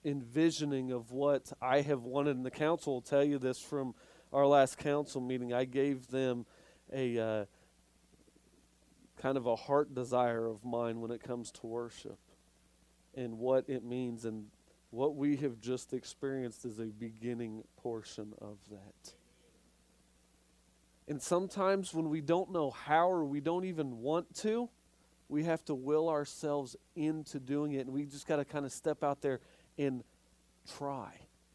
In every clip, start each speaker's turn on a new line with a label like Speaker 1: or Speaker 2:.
Speaker 1: envisioning of what I have wanted, and the council will tell you this from our last council meeting. I gave them a kind of a heart desire of mine when it comes to worship and what it means, and what we have just experienced is a beginning portion of that. And sometimes when we don't know how, or we don't even want to, we have to will ourselves into doing it, and we just got to kind of step out there and try.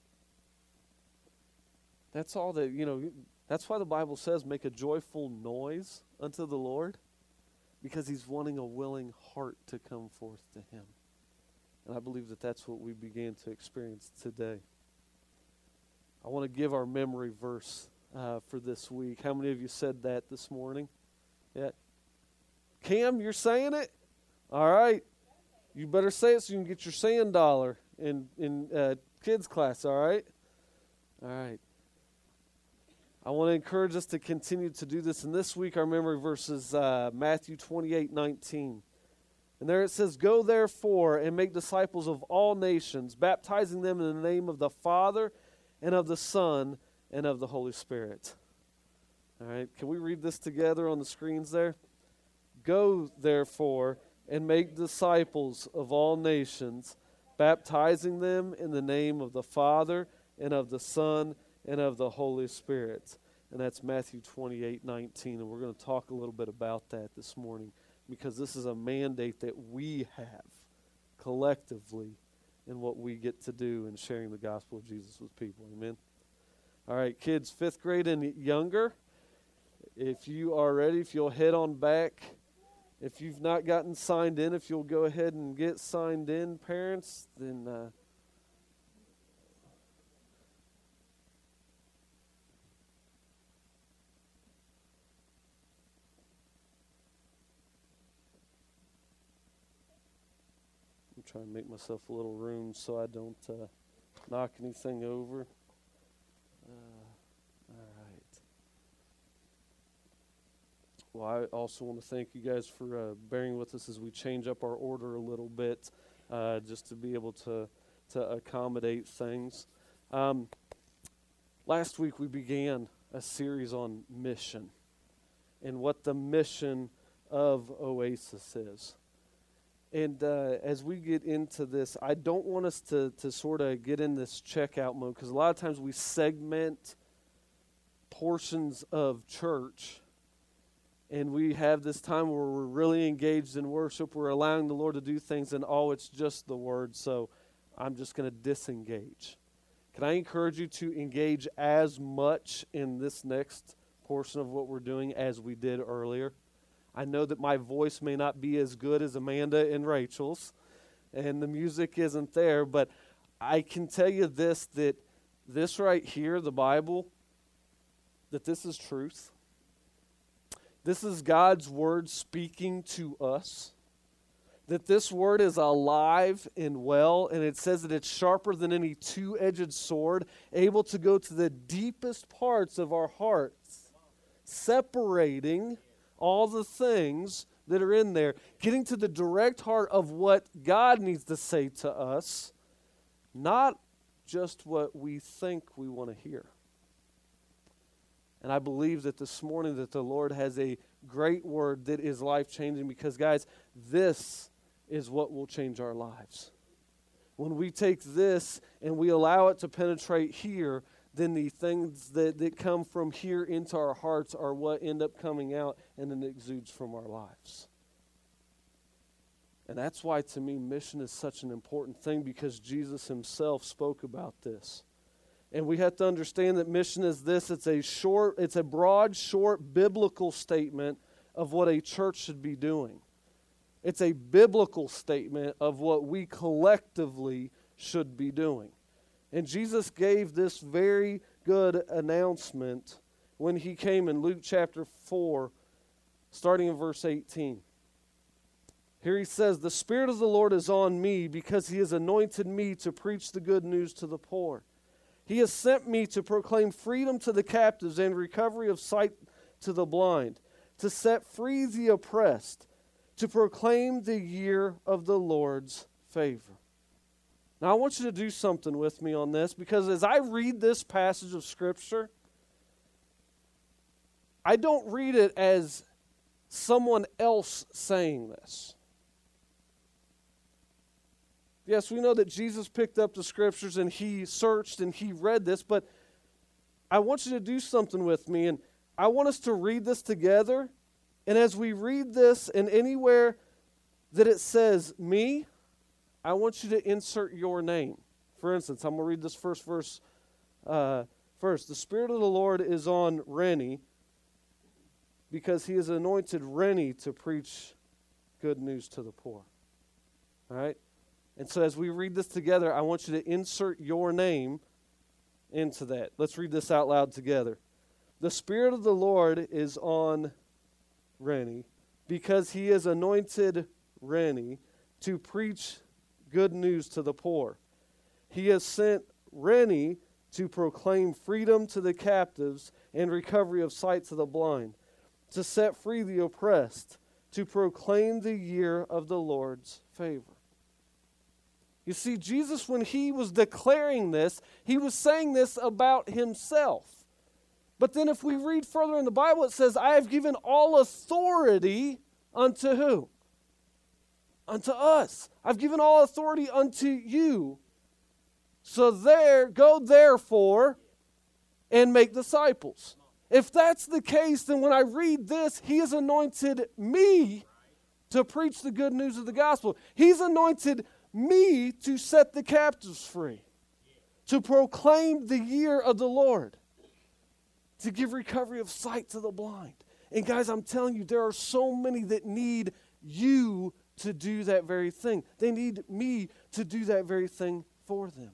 Speaker 1: That's all that, that's why the Bible says make a joyful noise unto the Lord, because he's wanting a willing heart to come forth to him. And I believe that that's what we began to experience today. I want to give our memory verse for this week. How many of you said that this morning? Yeah. Cam, you're saying it? All right. You better say it so you can get your sand dollar in kids class, all right? All right. I want to encourage us to continue to do this. And this week our memory verse is Matthew 28:19. And there it says, "Go therefore and make disciples of all nations, baptizing them in the name of the Father and of the Son and of the Holy Spirit." All right. Can we read this together on the screens there? "Go therefore and make disciples of all nations, baptizing them in the name of the Father and of the Son and of the Holy Spirit." And that's Matthew 28:19. And we're going to talk a little bit about that this morning, because this is a mandate that we have collectively in what we get to do in sharing the gospel of Jesus with people. Amen. All right, kids, 5th grade and younger, if you are ready, if you'll head on back. If you've not gotten signed in, if you'll go ahead and get signed in, parents, then I'm trying to make myself a little room so I don't knock anything over. All right. Well, I also want to thank you guys for bearing with us as we change up our order a little bit, just to be able to accommodate things. Last week we began a series on mission and what the mission of Oasis is. And as we get into this, I don't want us to sort of get in this checkout mode, because a lot of times we segment portions of church, and we have this time where we're really engaged in worship. We're allowing the Lord to do things, and it's just the Word, so I'm just going to disengage. Can I encourage you to engage as much in this next portion of what we're doing as we did earlier? I know that my voice may not be as good as Amanda and Rachel's, and the music isn't there, but I can tell you this, that this right here, the Bible, that this is truth. This is God's Word speaking to us, that this Word is alive and well, and it says that it's sharper than any two-edged sword, able to go to the deepest parts of our hearts, separating all the things that are in there, getting to the direct heart of what God needs to say to us, not just what we think we want to hear. And I believe that this morning that the Lord has a great word that is life-changing, because, guys, this is what will change our lives. When we take this and we allow it to penetrate here, then the things that come from here into our hearts are what end up coming out, and then it exudes from our lives. And that's why, to me, mission is such an important thing, because Jesus himself spoke about this. And we have to understand that mission is this. It's a broad, short, biblical statement of what a church should be doing. It's a biblical statement of what we collectively should be doing. And Jesus gave this very good announcement when he came in Luke chapter 4, starting in verse 18. Here he says, "The Spirit of the Lord is on me, because he has anointed me to preach the good news to the poor. He has sent me to proclaim freedom to the captives and recovery of sight to the blind, to set free the oppressed, to proclaim the year of the Lord's favor." Now, I want you to do something with me on this, because as I read this passage of Scripture, I don't read it as someone else saying this. Yes, we know that Jesus picked up the Scriptures and he searched and he read this, but I want you to do something with me, and I want us to read this together. And as we read this, and anywhere that it says me, I want you to insert your name. For instance, I'm going to read this first verse first. The Spirit of the Lord is on Rennie, because he has anointed Rennie to preach good news to the poor. All right? And so as we read this together, I want you to insert your name into that. Let's read this out loud together. The Spirit of the Lord is on Rennie, because he has anointed Rennie to preach good news to the poor. He has sent Rennie to proclaim freedom to the captives and recovery of sight to the blind, to set free the oppressed, to proclaim the year of the Lord's favor. You see, Jesus, when he was declaring this, he was saying this about himself. But then if we read further in the Bible, it says, I have given all authority unto who? Unto us. I've given all authority unto you. So go therefore and make disciples. If that's the case, then when I read this, he has anointed me to preach the good news of the gospel. He's anointed me to set the captives free, to proclaim the year of the Lord, to give recovery of sight to the blind. And guys, I'm telling you, there are so many that need you to do that very thing. They need me to do that very thing for them.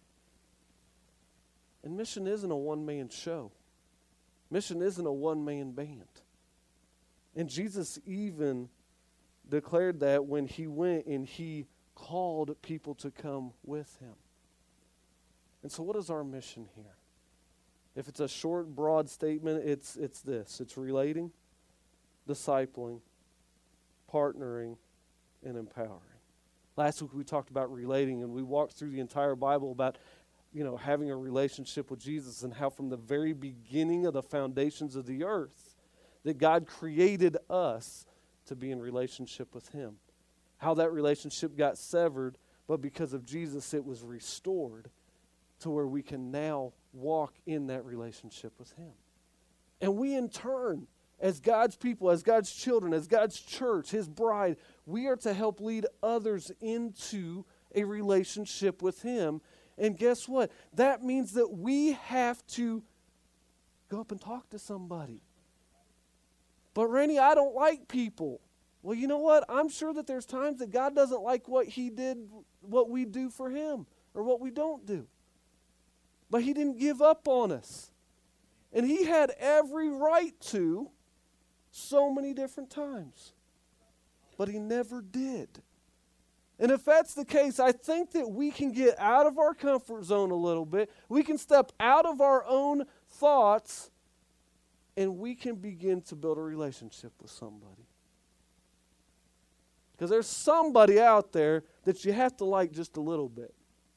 Speaker 1: And mission isn't a one-man show. Mission isn't a one-man band. And Jesus even declared that when he went and he called people to come with him. And so what is our mission here? If it's a short, broad statement, it's this. It's relating, discipling, partnering, and empowering. Last week we talked about relating, and we walked through the entire Bible about, having a relationship with Jesus, and how from the very beginning of the foundations of the earth that God created us to be in relationship with him. How that relationship got severed, but because of Jesus it was restored to where we can now walk in that relationship with him. And we in turn, as God's people, as God's children, as God's church, his bride, we are to help lead others into a relationship with him. And guess what? That means that we have to go up and talk to somebody. But Randy, I don't like people. Well, you know what? I'm sure that there's times that God doesn't like what we do for him, or what we don't do. But he didn't give up on us. And he had every right to so many different times. But he never did. And if that's the case, I think that we can get out of our comfort zone a little bit. We can step out of our own thoughts, and we can begin to build a relationship with somebody. Because there's somebody out there that you have to like just a little bit.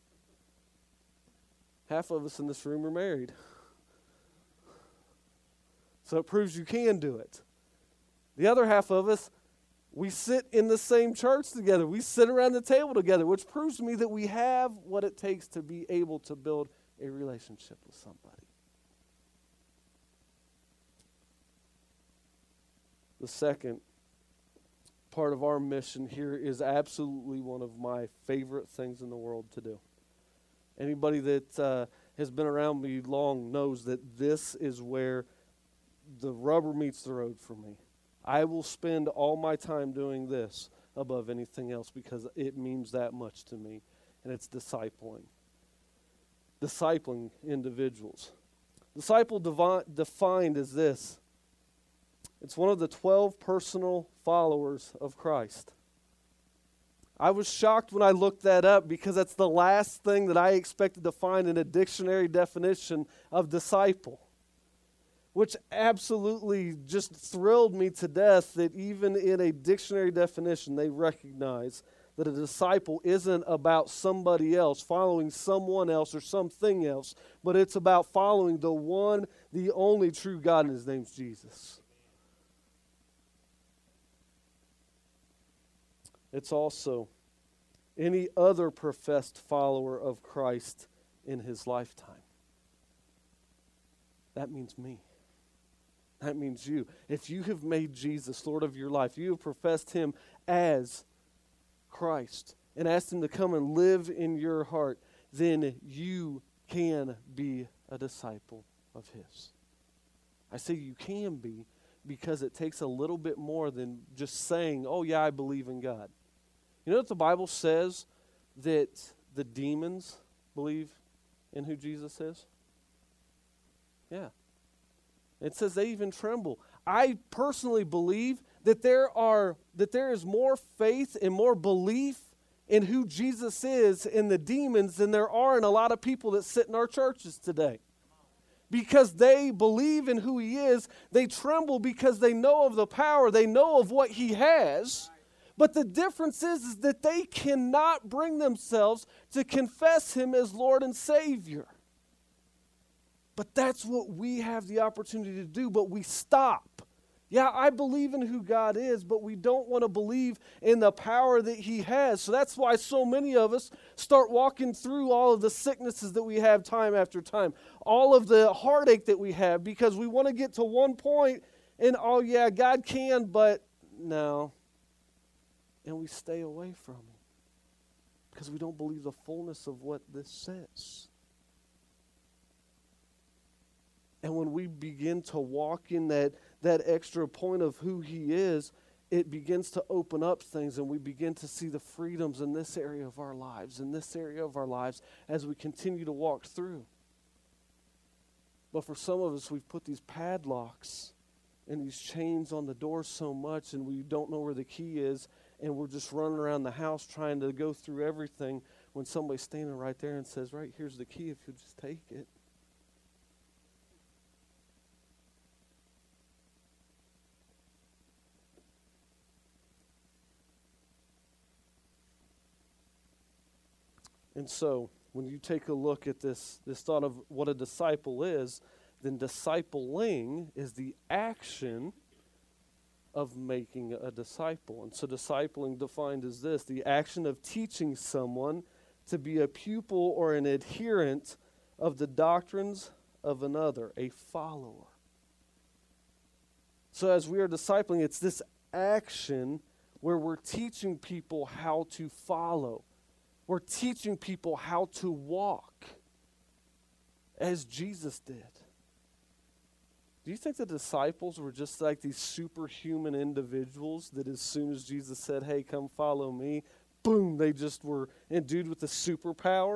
Speaker 1: Half of us in this room are married. So it proves you can do it. The other half of us, we sit in the same church together. We sit around the table together, which proves to me that we have what it takes to be able to build a relationship with somebody. The second part of our mission here is absolutely one of my favorite things in the world to do. Anybody that has been around me long knows that this is where the rubber meets the road for me. I will spend all my time doing this above anything else because it means that much to me, and it's discipling. Discipling individuals. Disciple defined as this. It's one of the 12 personal followers of Christ. I was shocked when I looked that up because that's the last thing that I expected to find in a dictionary definition of disciple, which absolutely just thrilled me to death that even in a dictionary definition they recognize that a disciple isn't about somebody else, following someone else or something else, but it's about following the one, the only true God, and his name's Jesus. It's also any other professed follower of Christ in his lifetime. That means me. That means you. If you have made Jesus Lord of your life, you have professed him as Christ and asked him to come and live in your heart, then you can be a disciple of his. I say you can be because it takes a little bit more than just saying, oh yeah, I believe in God. You know what the Bible says that the demons believe in who Jesus is? Yeah. It says they even tremble. I personally believe that there is more faith and more belief in who Jesus is in the demons than there are in a lot of people that sit in our churches today. Because they believe in who he is, they tremble because they know of the power, they know of what he has. But the difference is that they cannot bring themselves to confess him as Lord and Savior. But that's what we have the opportunity to do, but we stop. Yeah, I believe in who God is, but we don't want to believe in the power that he has. So that's why so many of us start walking through all of the sicknesses that we have time after time, all of the heartache that we have, because we want to get to one point and, oh yeah, God can, but no. And we stay away from him because we don't believe the fullness of what this says. And when we begin to walk in that extra point of who he is, it begins to open up things, and we begin to see the freedoms in this area of our lives, as we continue to walk through. But for some of us, we've put these padlocks and these chains on the door so much, and we don't know where the key is, and we're just running around the house trying to go through everything when somebody's standing right there and says, right, here's the key if you'll just take it. And so, when you take a look at this thought of what a disciple is, then discipling is the action of making a disciple. And so discipling defined as this: the action of teaching someone to be a pupil or an adherent of the doctrines of another, a follower. So as we are discipling, it's this action where we're teaching people how to follow. We're teaching people how to walk as Jesus did. Do you think the disciples were just like these superhuman individuals that as soon as Jesus said, hey, come follow me, boom, they just were endued with a superpower?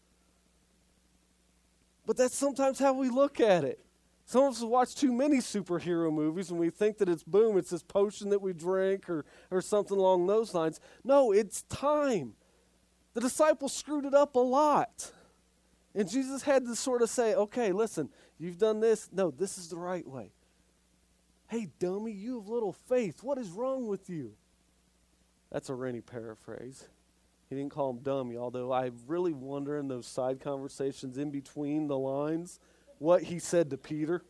Speaker 1: But that's sometimes how we look at it. Some of us watch too many superhero movies and we think that it's boom, it's this potion that we drink or something along those lines. No, it's time. The disciples screwed it up a lot. And Jesus had to sort of say, okay, listen, you've done this. No, this is the right way. Hey, dummy, you have little faith. What is wrong with you? That's a Rennie paraphrase. He didn't call him dummy, although I really wonder in those side conversations in between the lines what he said to Peter.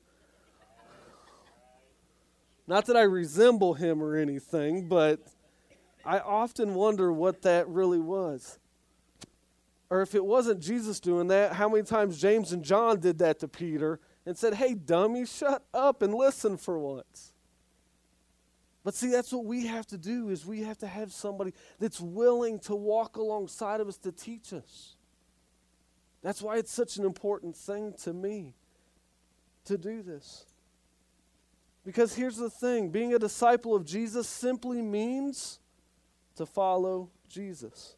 Speaker 1: Not that I resemble him or anything, but I often wonder what that really was. Or if it wasn't Jesus doing that, how many times James and John did that to Peter and said, hey, dummy, shut up and listen for once. But see, that's what we have to do, is we have to have somebody that's willing to walk alongside of us to teach us. That's why it's such an important thing to me to do this. Because here's the thing, being a disciple of Jesus simply means to follow Jesus.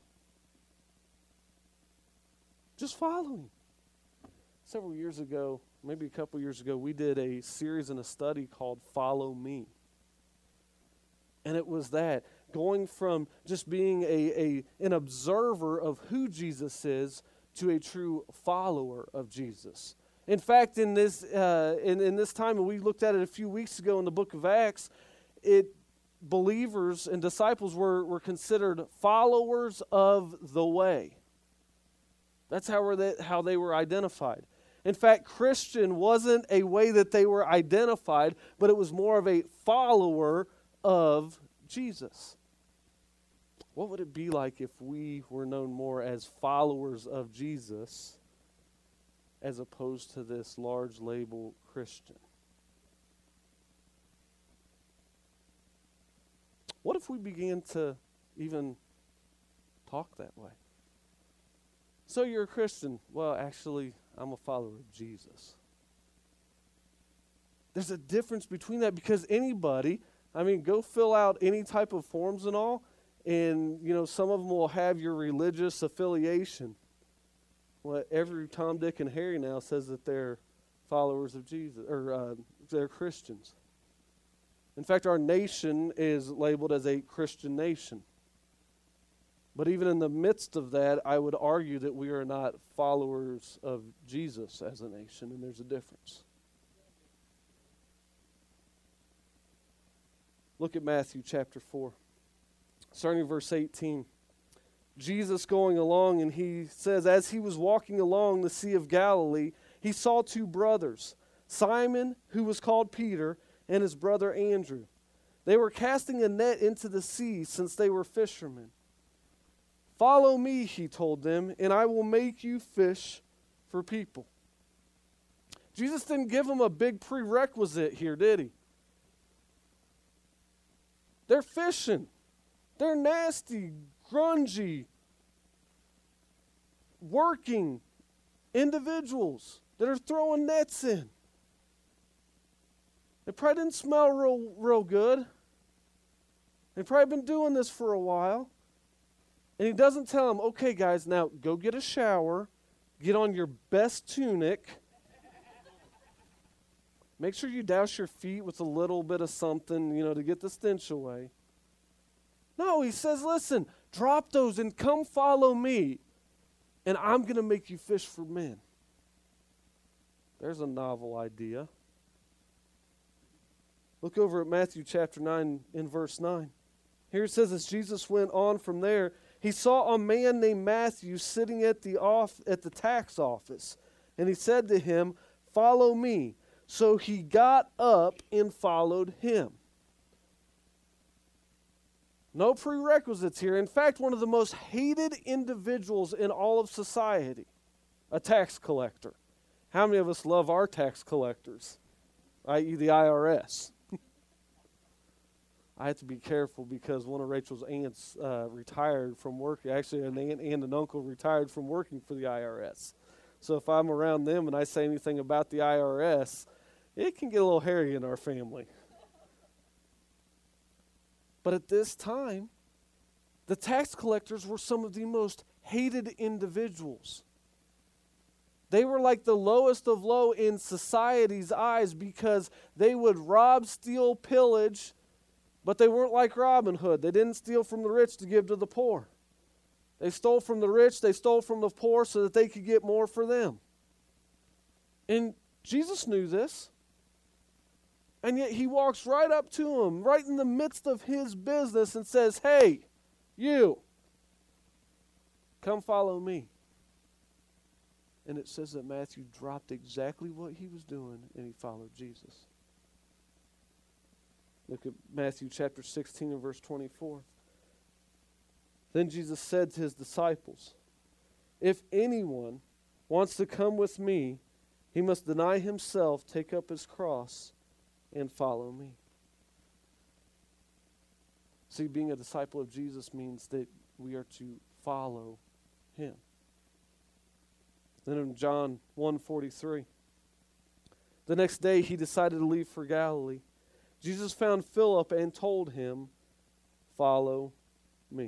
Speaker 1: Just follow him. Several years ago, maybe a couple years ago, we did a series and a study called Follow Me. And it was that, going from just being an observer of who Jesus is to a true follower of Jesus. In fact, in this time, and we looked at it a few weeks ago in the book of Acts, believers and disciples were considered followers of the way. That's how they were identified. In fact, Christian wasn't a way that they were identified, but it was more of a follower of Jesus. What would it be like if we were known more as followers of Jesus as opposed to this large label Christian? What if we began to even talk that way? So you're a Christian. Well, actually, I'm a follower of Jesus. There's a difference between that because anybody, go fill out any type of forms and all, and, some of them will have your religious affiliation. Well, every Tom, Dick, and Harry now says that they're followers of Jesus, or they're Christians. In fact, our nation is labeled as a Christian nation. But even in the midst of that, I would argue that we are not followers of Jesus as a nation, and there's a difference. Look at Matthew chapter 4, starting in verse 18. Jesus going along, and he says, as he was walking along the Sea of Galilee, he saw two brothers, Simon, who was called Peter, and his brother Andrew. They were casting a net into the sea, since they were fishermen. Follow me, he told them, and I will make you fish for people. Jesus didn't give them a big prerequisite here, did he? They're fishing. They're nasty, grungy, working individuals that are throwing nets in. They probably didn't smell real good. They've probably been doing this for a while. And he doesn't tell them, okay, guys, now go get a shower, get on your best tunic, make sure you douse your feet with a little bit of something, to get the stench away. No, he says, listen, drop those and come follow me, and I'm going to make you fish for men. There's a novel idea. Look over at Matthew chapter 9 in verse 9. Here it says, as Jesus went on from there, he saw a man named Matthew sitting at the tax office. And he said to him, follow me. So he got up and followed him. No prerequisites here. In fact, one of the most hated individuals in all of society, a tax collector. How many of us love our tax collectors, i.e. the IRS? I have to be careful because one of Rachel's aunts retired from work. Actually, an aunt and an uncle retired from working for the IRS. So if I'm around them and I say anything about the IRS, it can get a little hairy in our family. But at this time, the tax collectors were some of the most hated individuals. They were like the lowest of low in society's eyes because they would rob, steal, pillage. But they weren't like Robin Hood. They didn't steal from the rich to give to the poor. They stole from the rich, they stole from the poor so that they could get more for them. And Jesus knew this. And yet he walks right up to him, right in the midst of his business, and says, hey, you, come follow me. And it says that Matthew dropped exactly what he was doing, and he followed Jesus. Look at Matthew chapter 16 and verse 24. Then Jesus said to his disciples, if anyone wants to come with me, he must deny himself, take up his cross, and follow me. See, being a disciple of Jesus means that we are to follow him. Then in John 1:43, the next day he decided to leave for Galilee. Jesus found Philip and told him, follow me.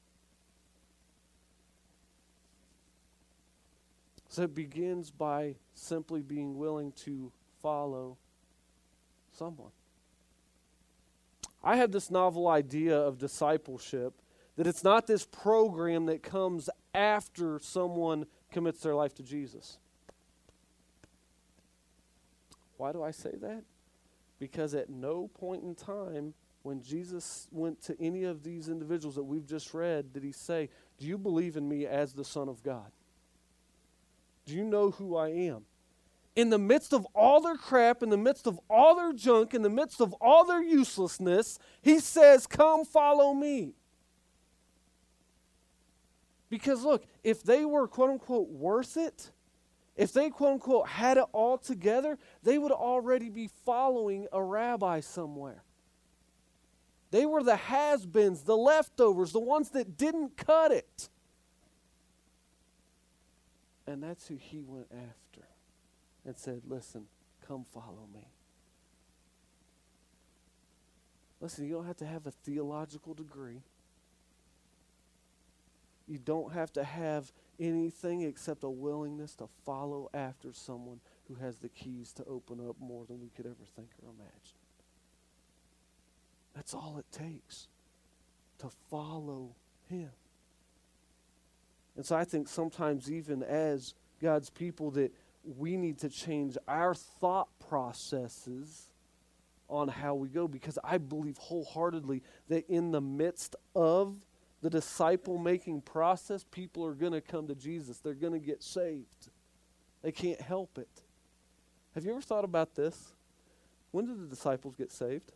Speaker 1: So it begins by simply being willing to follow someone. I have this novel idea of discipleship, that it's not this program that comes after someone commits their life to Jesus. Why do I say that? Because at no point in time when Jesus went to any of these individuals that we've just read, did he say, do you believe in me as the Son of God? Do you know who I am? In the midst of all their crap, in the midst of all their junk, in the midst of all their uselessness, he says, come follow me. Because look, if they were quote unquote worth it, if they quote unquote had it all together, they would already be following a rabbi somewhere. They were the has-beens, the leftovers, the ones that didn't cut it. And that's who he went after and said, listen, come follow me. Listen, you don't have to have a theological degree. You don't have to have anything except a willingness to follow after someone who has the keys to open up more than we could ever think or imagine. That's all it takes to follow him. And so I think sometimes even as God's people that we need to change our thought processes on how we go, because I believe wholeheartedly that in the midst of the disciple-making process, people are going to come to Jesus. They're going to get saved. They can't help it. Have you ever thought about this? When did the disciples get saved?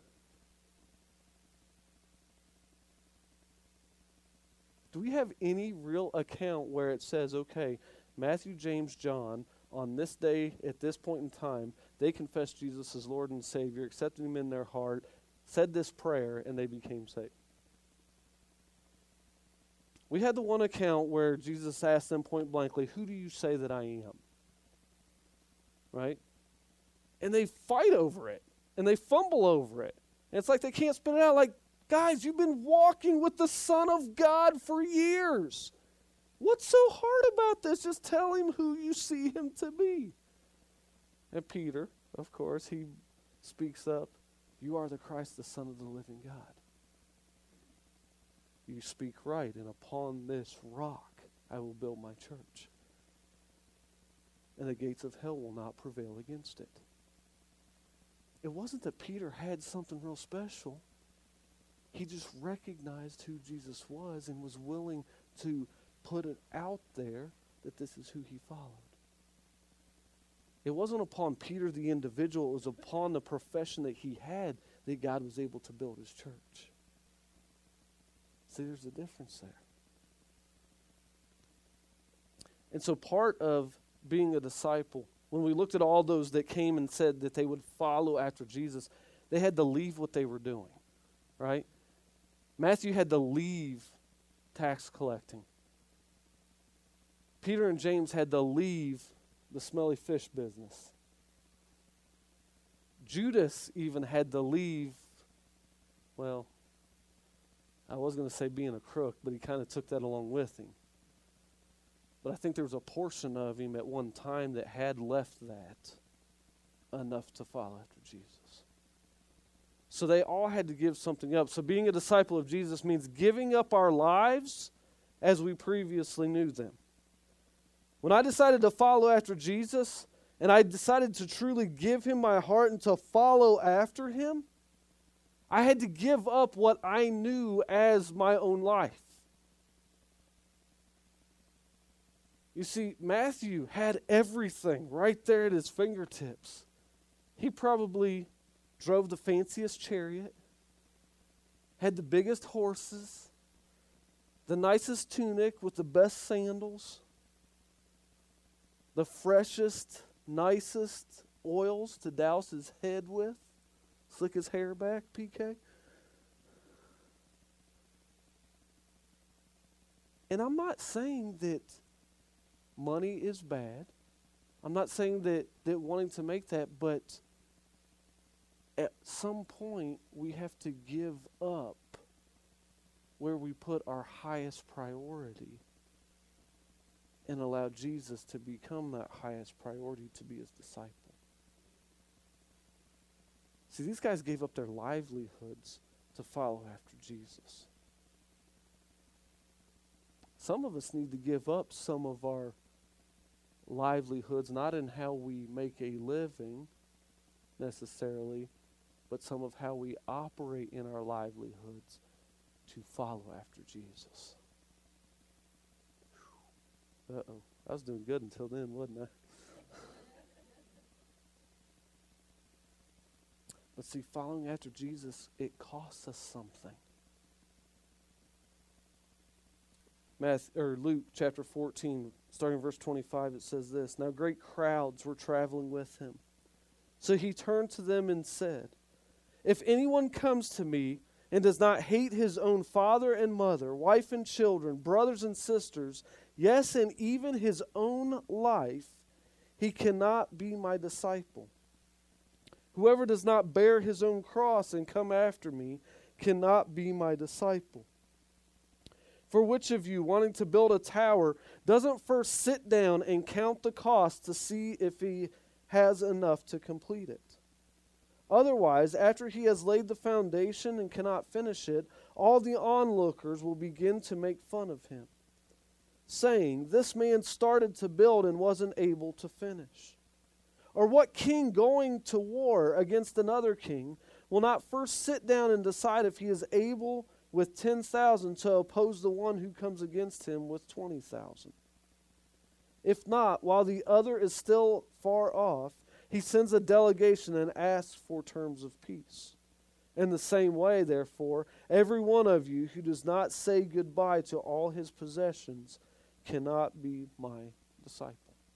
Speaker 1: Do we have any real account where it says, okay, Matthew, James, John, on this day, at this point in time, they confessed Jesus as Lord and Savior, accepted him in their heart, said this prayer, and they became saved? We had the one account where Jesus asked them point blankly, who do you say that I am? Right? And they fight over it, and they fumble over it. And it's like they can't spit it out. Like, guys, you've been walking with the Son of God for years. What's so hard about this? Just tell him who you see him to be. And Peter, of course, he speaks up. You are the Christ, the Son of the living God. You speak right, and upon this rock I will build my church. And the gates of hell will not prevail against it. It wasn't that Peter had something real special. He just recognized who Jesus was and was willing to put it out there that this is who he followed. It wasn't upon Peter the individual, it was upon the profession that he had that God was able to build his church. See, there's a difference there. And so part of being a disciple, when we looked at all those that came and said that they would follow after Jesus, they had to leave what they were doing, right? Matthew had to leave tax collecting. Peter and James had to leave the smelly fish business. Judas even had to leave, well, I was going to say being a crook, but he kind of took that along with him. But I think there was a portion of him at one time that had left that enough to follow after Jesus. So they all had to give something up. So being a disciple of Jesus means giving up our lives as we previously knew them. When I decided to follow after Jesus, and I decided to truly give him my heart and to follow after him, I had to give up what I knew as my own life. You see, Matthew had everything right there at his fingertips. He probably drove the fanciest chariot, had the biggest horses, the nicest tunic with the best sandals, the freshest, nicest oils to douse his head with, slick his hair back, PK. And I'm not saying that money is bad. I'm not saying that wanting to make that, but at some point we have to give up where we put our highest priority and allow Jesus to become that highest priority to be his disciple. See, these guys gave up their livelihoods to follow after Jesus. Some of us need to give up some of our livelihoods, not in how we make a living necessarily, but some of how we operate in our livelihoods to follow after Jesus. Uh-oh. I was doing good until then, wasn't I? But see, following after Jesus, it costs us something. Luke chapter 14, starting verse 25, it says this, "Now great crowds were traveling with him. So he turned to them and said, 'If anyone comes to me and does not hate his own father and mother, wife and children, brothers and sisters, yes, and even his own life, he cannot be my disciple. Whoever does not bear his own cross and come after me cannot be my disciple. For which of you, wanting to build a tower, doesn't first sit down and count the cost to see if he has enough to complete it? Otherwise, after he has laid the foundation and cannot finish it, all the onlookers will begin to make fun of him, saying, "This man started to build and wasn't able to finish." Or what king going to war against another king will not first sit down and decide if he is able with 10,000 to oppose the one who comes against him with 20,000? If not, while the other is still far off, he sends a delegation and asks for terms of peace. In the same way, therefore, every one of you who does not say goodbye to all his possessions cannot be my disciple.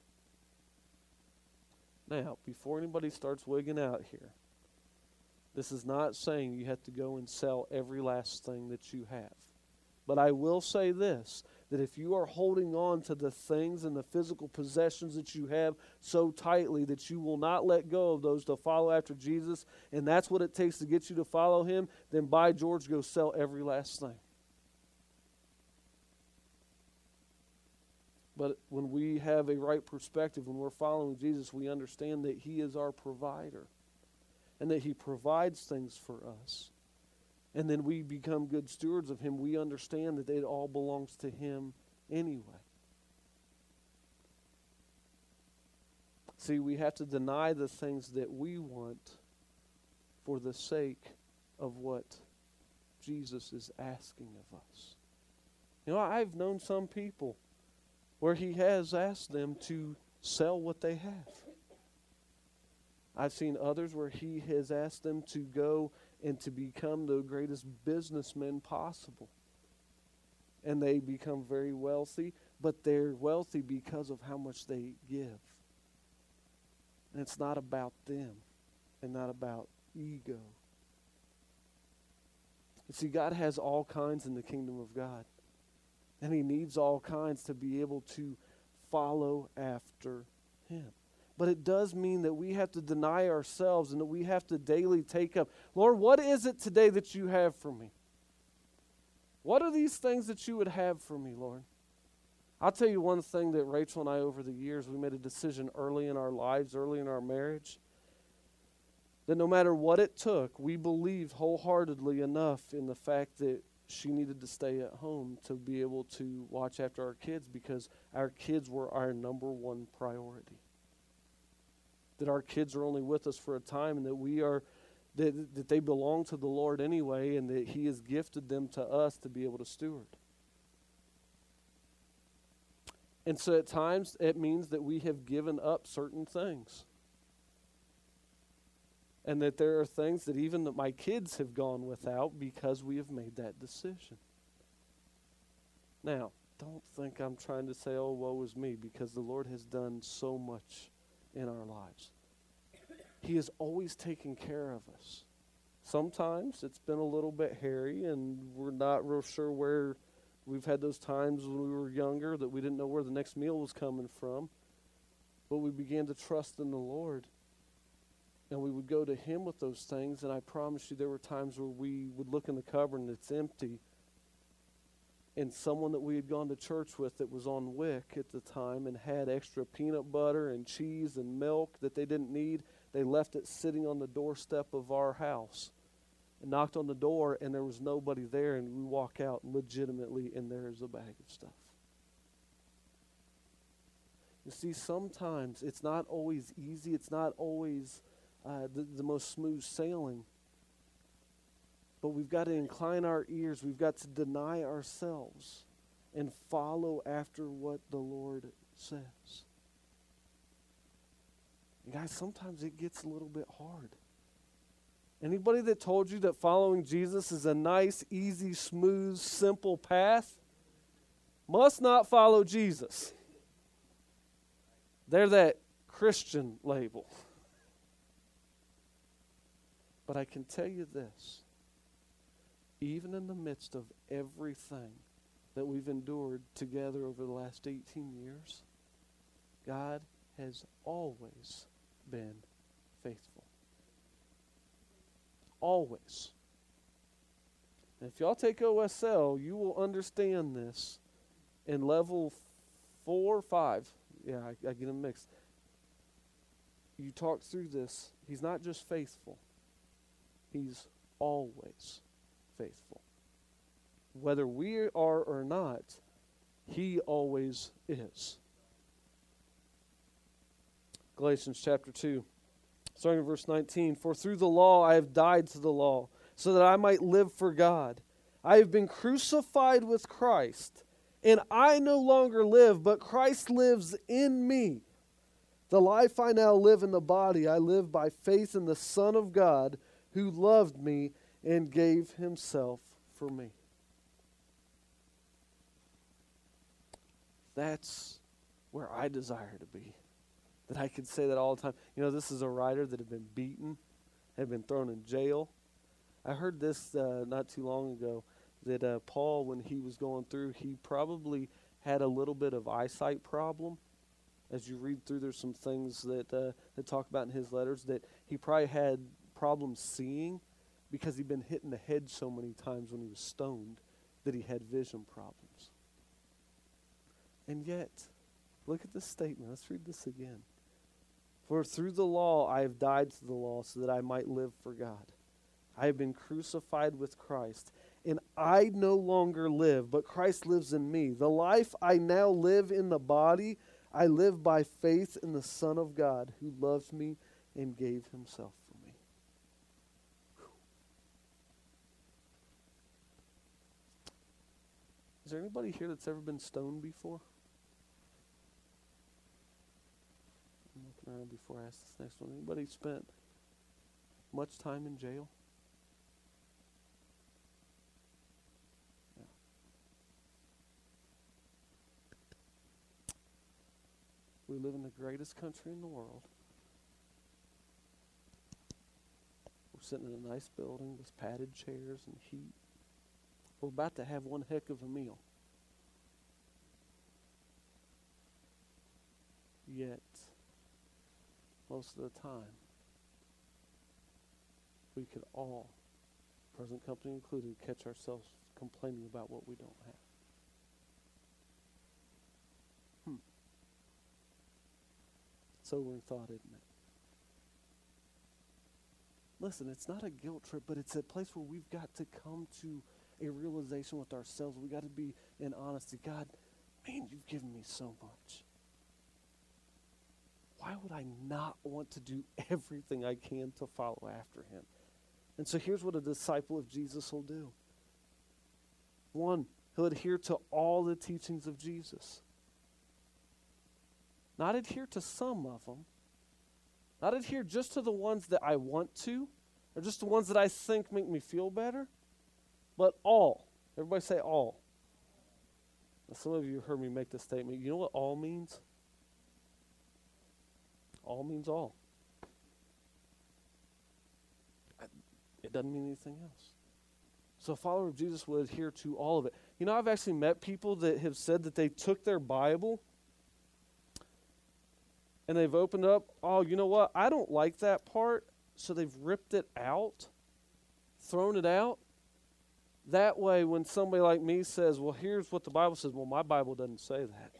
Speaker 1: Now, before anybody starts wigging out here, this is not saying you have to go and sell every last thing that you have. But I will say this, that if you are holding on to the things and the physical possessions that you have so tightly that you will not let go of those to follow after Jesus, and that's what it takes to get you to follow him, then by George, go sell every last thing. But when we have a right perspective, when we're following Jesus, we understand that he is our provider and that he provides things for us. And then we become good stewards of him. We understand that it all belongs to him anyway. See, we have to deny the things that we want for the sake of what Jesus is asking of us. You know, I've known some people where he has asked them to sell what they have. I've seen others where he has asked them to go and to become the greatest businessmen possible. And they become very wealthy, but they're wealthy because of how much they give. And it's not about them and not about ego. You see, God has all kinds in the kingdom of God. And he needs all kinds to be able to follow after him. But it does mean that we have to deny ourselves and that we have to daily take up, Lord, what is it today that you have for me? What are these things that you would have for me, Lord? I'll tell you one thing that Rachel and I, over the years, we made a decision early in our lives, early in our marriage, that no matter what it took, we believed wholeheartedly enough in the fact that she needed to stay at home to be able to watch after our kids, because our kids were our number one priority. That our kids are only with us for a time, and that we are that they belong to the Lord anyway, and that he has gifted them to us to be able to steward. And so at times it means that we have given up certain things. And that there are things that even that my kids have gone without because we have made that decision. Now, don't think I'm trying to say, oh, woe is me, because the Lord has done so much in our lives. He has always taken care of us. Sometimes it's been a little bit hairy, and we're not real sure where. We've had those times when we were younger that we didn't know where the next meal was coming from. But we began to trust in the Lord. And we would go to him with those things, and I promise you there were times where we would look in the cupboard and it's empty. And someone that we had gone to church with that was on WIC at the time and had extra peanut butter and cheese and milk that they didn't need, they left it sitting on the doorstep of our house and knocked on the door, and there was nobody there, and we walk out legitimately, and there's a bag of stuff. You see, sometimes it's not always easy. It's not always the most smooth sailing, But we've got to incline our ears. We've got to deny ourselves and follow after what the Lord says. And guys, sometimes it gets a little bit hard. Anybody that told you that following Jesus is a nice, easy, smooth, simple path must not follow Jesus. They're that Christian label. But I can tell you this. Even in the midst of everything that we've endured together over the last 18 years, God has always been faithful. Always. And if y'all take OSL, you will understand this in level 4 or 5. Yeah, I get them mixed. You talk through this. He's not just faithful. He's always faithful. Whether we are or not, he always is. Galatians chapter 2, starting in verse 19. For through the law I have died to the law, so that I might live for God. I have been crucified with Christ, and I no longer live, but Christ lives in me. The life I now live in the body, I live by faith in the Son of God, who loved me and gave himself for me. That's where I desire to be. That I could say that all the time. You know, this is a writer that had been beaten, had been thrown in jail. I heard this not too long ago, that Paul, when he was going through, he probably had a little bit of eyesight problem. As you read through, there's some things that talk about in his letters that he probably had problems seeing because he'd been hit in the head so many times when he was stoned that he had vision problems. And yet, look at this statement. Let's read this again. For through the law I have died to the law so that I might live for God. I have been crucified with Christ, and I no longer live, but Christ lives in me. The life I now live in the body, I live by faith in the Son of God, who loves me and gave himself for me. Is there anybody here that's ever been stoned before? I'm looking around before I ask this next one. Anybody spent much time in jail? Yeah. We live in the greatest country in the world. We're sitting in a nice building with padded chairs and heat. We're about to have one heck of a meal. Yet, most of the time, we could all, present company included, catch ourselves complaining about what we don't have. Sobering thought, isn't it? Listen, it's not a guilt trip, but it's a place where we've got to come to a realization with ourselves. We've got to be in honesty. God, man, you've given me so much. Why would I not want to do everything I can to follow after him? And so here's what a disciple of Jesus will do. One, he'll adhere to all the teachings of Jesus. Not adhere to some of them. Not adhere just to the ones that I want to, or just the ones that I think make me feel better, but all. Everybody say all. Now, some of you heard me make this statement. You know what all means? All means all. It doesn't mean anything else. So a follower of Jesus will adhere to all of it. You know, I've actually met people that have said that they took their Bible and they've opened up, oh, you know what? I don't like that part, so they've ripped it out, thrown it out. That way, when somebody like me says, well, here's what the Bible says, well, my Bible doesn't say that.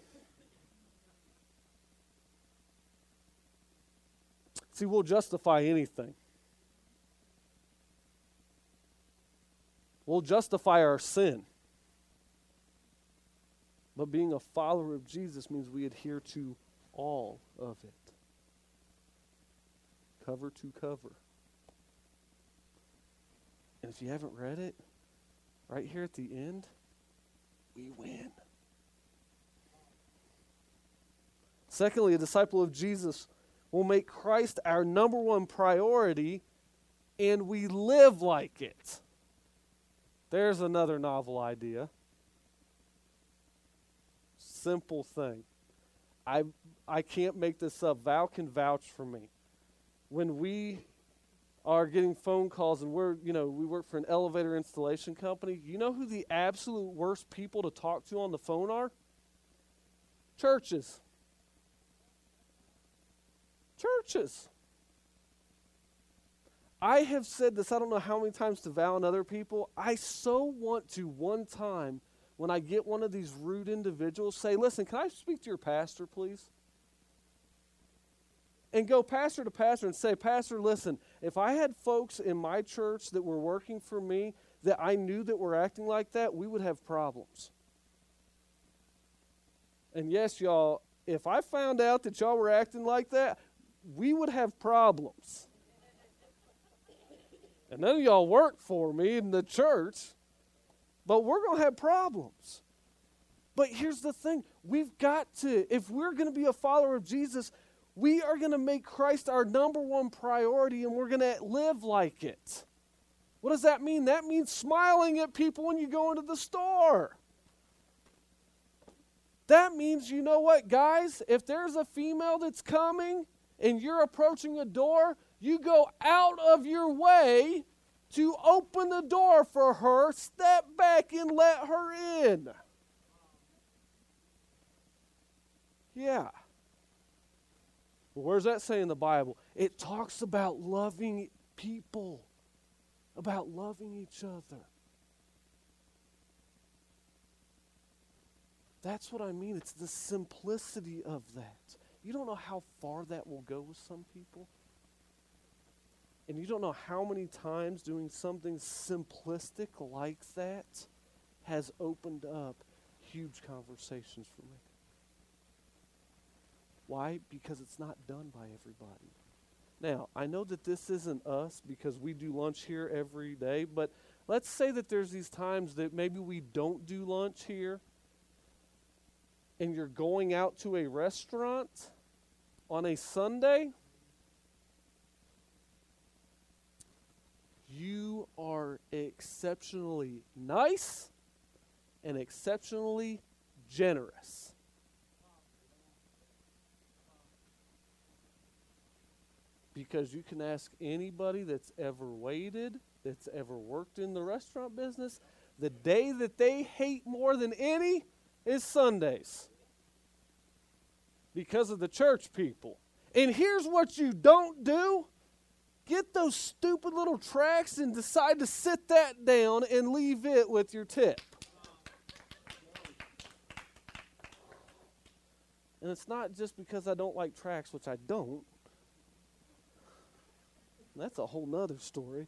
Speaker 1: See, we'll justify anything. We'll justify our sin. But being a follower of Jesus means we adhere to all of it. Cover to cover. And if you haven't read it, right here at the end, we win. Secondly, a disciple of Jesus will make Christ our number one priority, and we live like it. There's another novel idea. Simple thing. I can't make this up. Val can vouch for me. When we are getting phone calls and we work for an elevator installation company, you know who the absolute worst people to talk to on the phone are? Churches. Churches. I have said this, I don't know how many times to Val and other people. I so want to one time, when I get one of these rude individuals, say, listen, can I speak to your pastor, please? And go pastor to pastor and say, Pastor, listen, if I had folks in my church that were working for me that I knew that were acting like that, we would have problems. And yes, y'all, if I found out that y'all were acting like that, we would have problems. And none of y'all work for me in the church, but we're going to have problems. But here's the thing. We've got to, if we're going to be a follower of Jesus, we are going to make Christ our number one priority, and we're going to live like it. What does that mean? That means smiling at people when you go into the store. That means, you know what, guys? If there's a female that's coming and you're approaching a door, you go out of your way to open the door for her, step back and let her in. Yeah. Well, where's that say in the Bible? It talks about loving people, about loving each other. That's what I mean. It's the simplicity of that. You don't know how far that will go with some people. And you don't know how many times doing something simplistic like that has opened up huge conversations for me. Why? Because it's not done by everybody. Now, I know that this isn't us because we do lunch here every day, but let's say that there's these times that maybe we don't do lunch here and you're going out to a restaurant on a Sunday. You are exceptionally nice and exceptionally generous. Because you can ask anybody that's ever waited, that's ever worked in the restaurant business, the day that they hate more than any is Sundays. Because of the church people. And here's what you don't do. Get those stupid little tracts and decide to sit that down and leave it with your tip. And it's not just because I don't like tracts, which I don't. That's a whole nother story.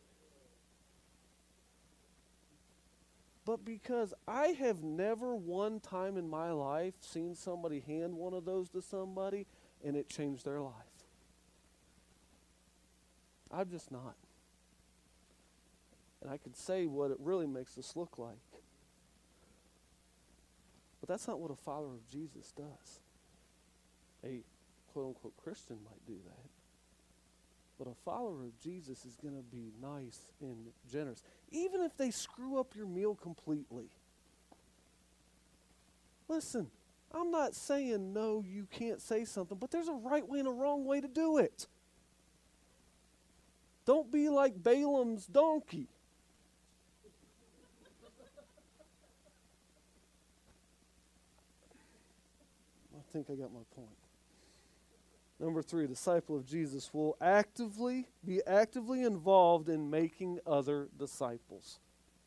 Speaker 1: But because I have never one time in my life seen somebody hand one of those to somebody and it changed their life. I'm just not. And I could say what it really makes us look like. But that's not what a follower of Jesus does. A quote-unquote Christian might do that. But a follower of Jesus is going to be nice and generous. Even if they screw up your meal completely. Listen, I'm not saying no, you can't say something, but there's a right way and a wrong way to do it. Don't be like Balaam's donkey. I think I got my point. Number 3, a disciple of Jesus will be actively involved in making other disciples.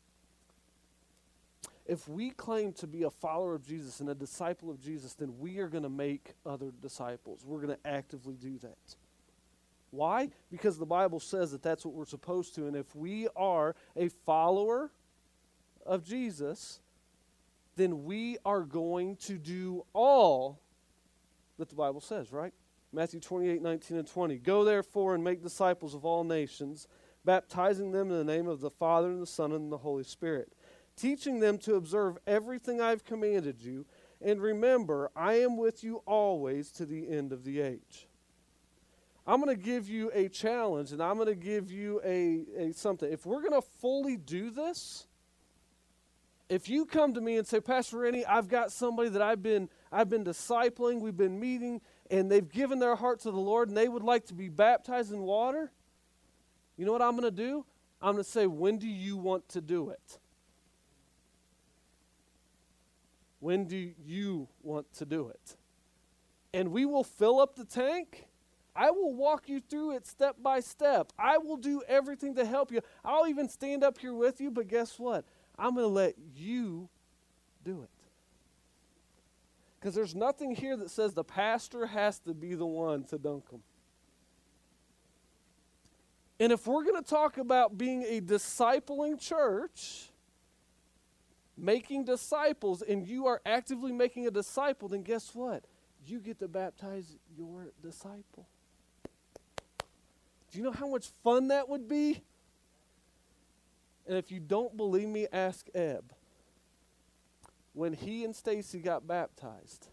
Speaker 1: If we claim to be a follower of Jesus and a disciple of Jesus, then we are going to make other disciples. We're going to actively do that. Why? Because the Bible says that that's what we're supposed to. And if we are a follower of Jesus, then we are going to do all that the Bible says, right? Matthew 28:19 and 20. Go therefore and make disciples of all nations, baptizing them in the name of the Father and the Son and the Holy Spirit, teaching them to observe everything I have commanded you. And remember, I am with you always to the end of the age. I'm going to give you a challenge, and I'm going to give you a something. If we're going to fully do this, if you come to me and say, Pastor Rennie, I've got somebody that I've been discipling, we've been meeting, and they've given their heart to the Lord, and they would like to be baptized in water, you know what I'm going to do? I'm going to say, when do you want to do it? When do you want to do it? And we will fill up the tank. I will walk you through it step by step. I will do everything to help you. I'll even stand up here with you, but guess what? I'm going to let you do it. Because there's nothing here that says the pastor has to be the one to dunk them. And if we're going to talk about being a discipling church, making disciples, and you are actively making a disciple, then guess what? You get to baptize your disciple. Do you know how much fun that would be? And if you don't believe me, ask Ebb. When he and Stacy got baptized,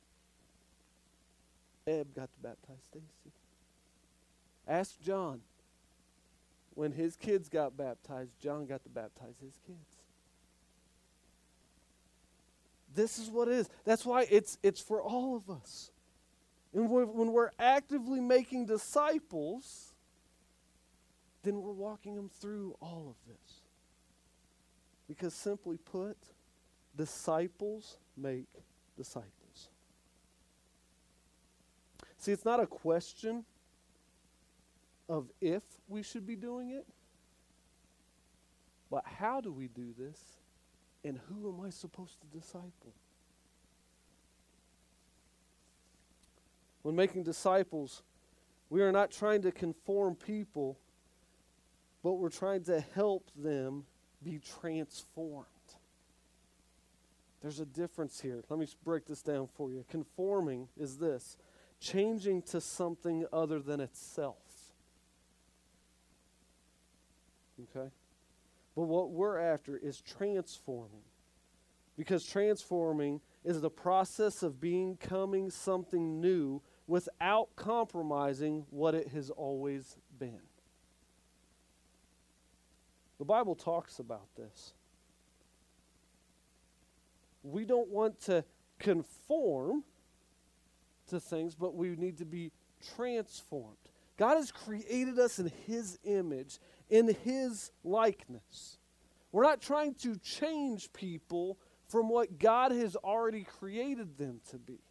Speaker 1: Ebb got to baptize Stacy. Ask John. When his kids got baptized, John got to baptize his kids. This is what it is. That's why it's for all of us. And when we're actively making disciples, then we're walking them through all of this. Because simply put, disciples make disciples. See, it's not a question of if we should be doing it, but how do we do this, and who am I supposed to disciple? When making disciples, we are not trying to conform people, but we're trying to help them be transformed. There's a difference here. Let me break this down for you. Conforming is this: changing to something other than itself. Okay? But what we're after is transforming. Because transforming is the process of becoming something new without compromising what it has always been. The Bible talks about this. We don't want to conform to things, but we need to be transformed. God has created us in His image, in His likeness. We're not trying to change people from what God has already created them to be.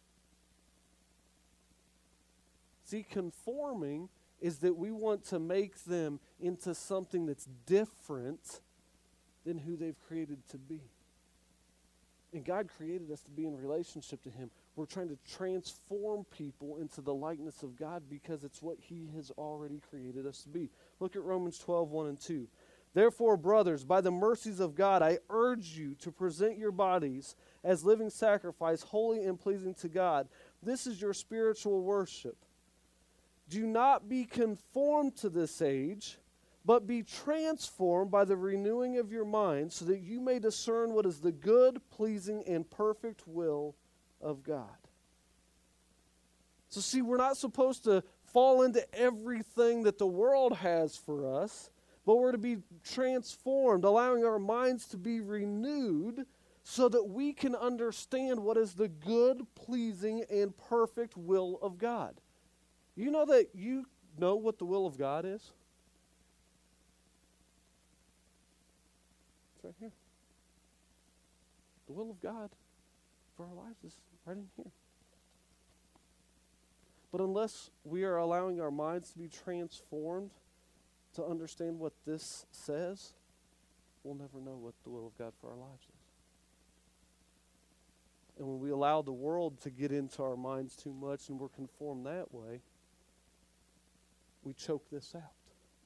Speaker 1: See, conforming is that we want to make them into something that's different than who they've created to be. And God created us to be in relationship to Him. We're trying to transform people into the likeness of God because it's what He has already created us to be. Look at Romans 12, 1 and 2. Therefore, brothers, by the mercies of God, I urge you to present your bodies as living sacrifice, holy and pleasing to God. This is your spiritual worship. Do not be conformed to this age, but be transformed by the renewing of your mind, so that you may discern what is the good, pleasing, and perfect will of God. So see, we're not supposed to fall into everything that the world has for us, but we're to be transformed, allowing our minds to be renewed so that we can understand what is the good, pleasing, and perfect will of God. You know that you know what the will of God is? It's right here. The will of God for our lives is right in here. But unless we are allowing our minds to be transformed to understand what this says, we'll never know what the will of God for our lives is. And when we allow the world to get into our minds too much and we're conformed that way, we choke this out.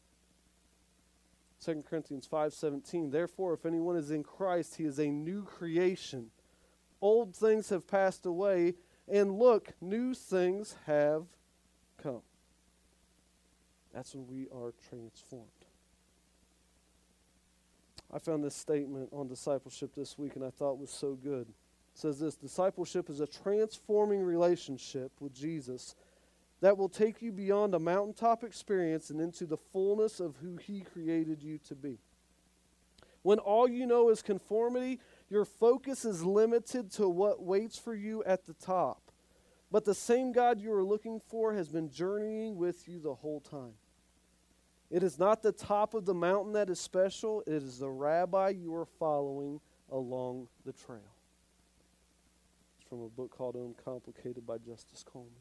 Speaker 1: 2 Corinthians 5:17, therefore, if anyone is in Christ, he is a new creation. Old things have passed away, and look, new things have come. That's when we are transformed. I found this statement on discipleship this week, and I thought it was so good. It says this: discipleship is a transforming relationship with Jesus that will take you beyond a mountaintop experience and into the fullness of who He created you to be. When all you know is conformity, your focus is limited to what waits for you at the top. But the same God you are looking for has been journeying with you the whole time. It is not the top of the mountain that is special. It is the rabbi you are following along the trail. It's from a book called Uncomplicated by Justice Coleman.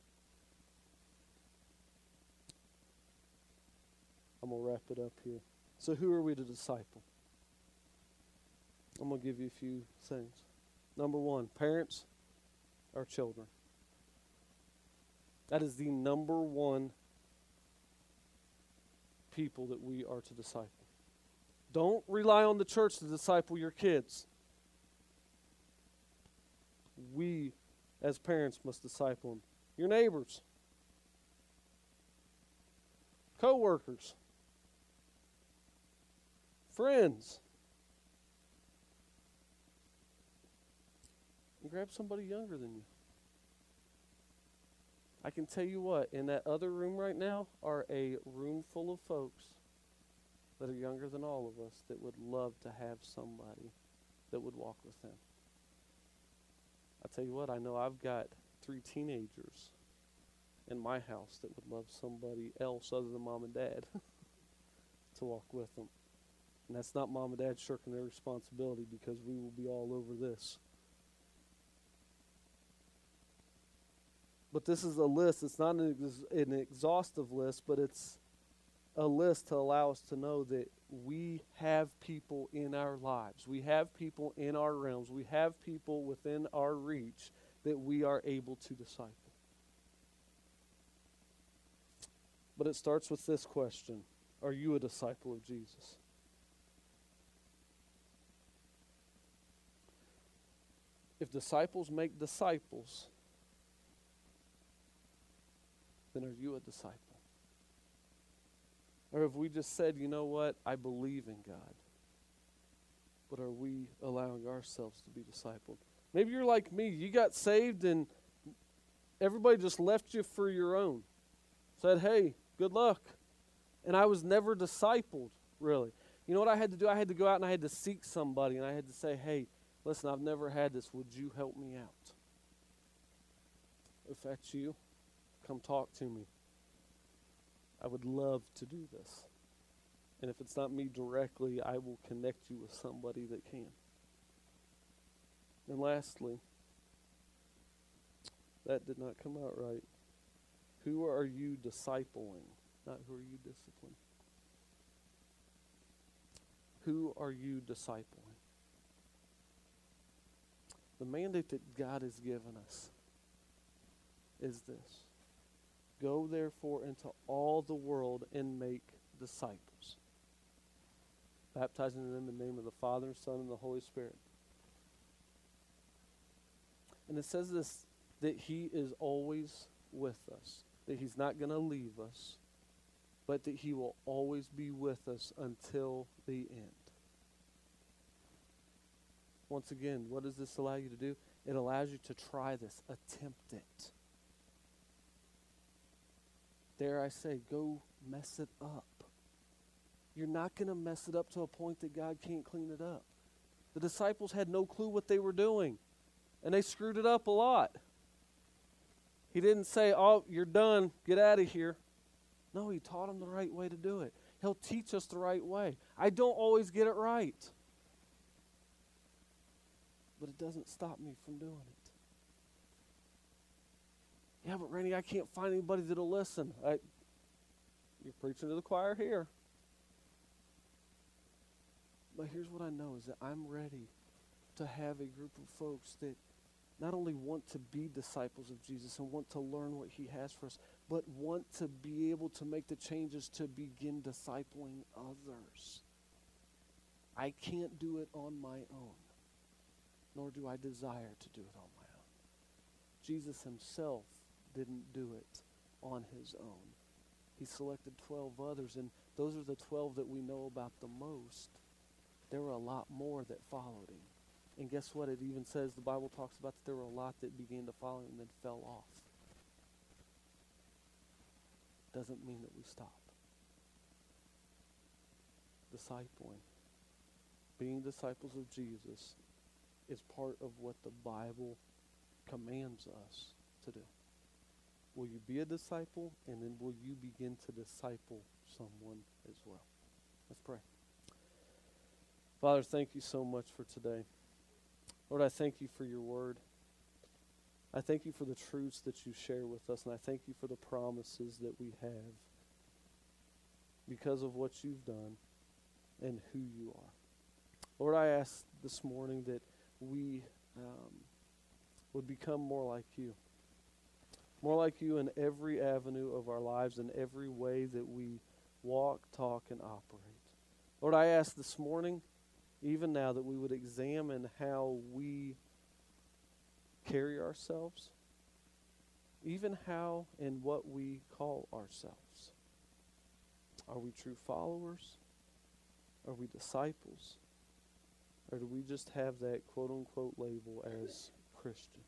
Speaker 1: I'm going to wrap it up here. So who are we to disciple? I'm going to give you a few things. Number one, parents, our children. That is the number one people that we are to disciple. Don't rely on the church to disciple your kids. We, as parents, must disciple them. Your neighbors, co-workers, friends. And grab somebody younger than you. I can tell you what, in that other room right now are a room full of folks that are younger than all of us that would love to have somebody that would walk with them. I tell you what, I know I've got 3 teenagers in my house that would love somebody else other than mom and dad to walk with them. And that's not mom and dad shirking their responsibility, because we will be all over this. But this is a list. It's not an exhaustive list, but it's a list to allow us to know that we have people in our lives. We have people in our realms. We have people within our reach that we are able to disciple. But it starts with this question: are you a disciple of Jesus? If disciples make disciples, then are you a disciple? Or have we just said, you know what, I believe in God, but are we allowing ourselves to be discipled? Maybe you're like me. You got saved and everybody just left you for your own. Said, hey, good luck. And I was never discipled, really. You know what I had to do? I had to go out and I had to seek somebody, and I had to say, hey, listen, I've never had this. Would you help me out? If that's you, come talk to me. I would love to do this. And if it's not me directly, I will connect you with somebody that can. And lastly, that did not come out right. Who are you discipling? Not who are you disciplining. Who are you discipling? The mandate that God has given us is this: go therefore into all the world and make disciples, baptizing them in the name of the Father, and Son, and the Holy Spirit. And it says this, that He is always with us, that He's not going to leave us, but that He will always be with us until the end. Once again, what does this allow you to do? It allows you to try this, attempt it. Dare I say, go mess it up. You're not going to mess it up to a point that God can't clean it up. The disciples had no clue what they were doing, and they screwed it up a lot. He didn't say, oh, you're done, get out of here. No, He taught them the right way to do it. He'll teach us the right way. I don't always get it right, but it doesn't stop me from doing it. Yeah, but Randy, I can't find anybody that'll listen. You're preaching to the choir here. But here's what I know, is that I'm ready to have a group of folks that not only want to be disciples of Jesus and want to learn what He has for us, but want to be able to make the changes to begin discipling others. I can't do it on my own, nor do I desire to do it on my own. Jesus Himself didn't do it on His own. He selected 12 others, and those are the 12 that we know about the most. There were a lot more that followed him. And guess what? It even says, the Bible talks about that there were a lot that began to follow him and then fell off. Doesn't mean that we stop. Discipling, being disciples of Jesus, is part of what the Bible commands us to do. Will you be a disciple, and then will you begin to disciple someone as well? Let's pray. Father, thank you so much for today. Lord, I thank you for your word. I thank you for the truths that you share with us, and I thank you for the promises that we have because of what you've done and who you are. Lord, I ask this morning that we would become more like you. More like you in every avenue of our lives, in every way that we walk, talk, and operate. Lord, I ask this morning, even now, that we would examine how we carry ourselves, even how and what we call ourselves. Are we true followers? Are we disciples? Or do we just have that quote-unquote label as Christian?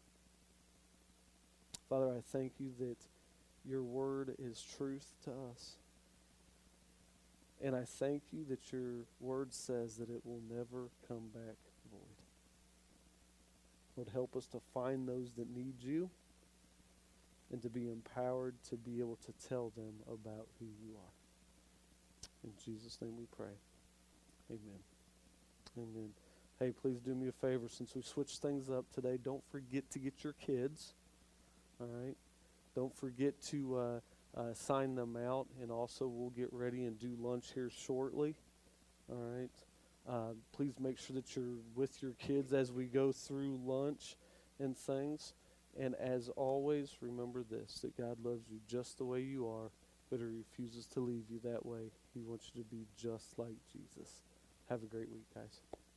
Speaker 1: Father, I thank you that your word is truth to us. And I thank you that your word says that it will never come back void. Lord, help us to find those that need you and to be empowered to be able to tell them about who you are. In Jesus' name we pray. Amen. Amen. Hey, please do me a favor. Since we switched things up today, don't forget to get your kids. All right? Don't forget to sign them out. And also, we'll get ready and do lunch here shortly. All right? Please make sure that you're with your kids as we go through lunch and things. And as always, remember this, that God loves you just the way you are, but He refuses to leave you that way. He wants you to be just like Jesus. Have a great week, guys.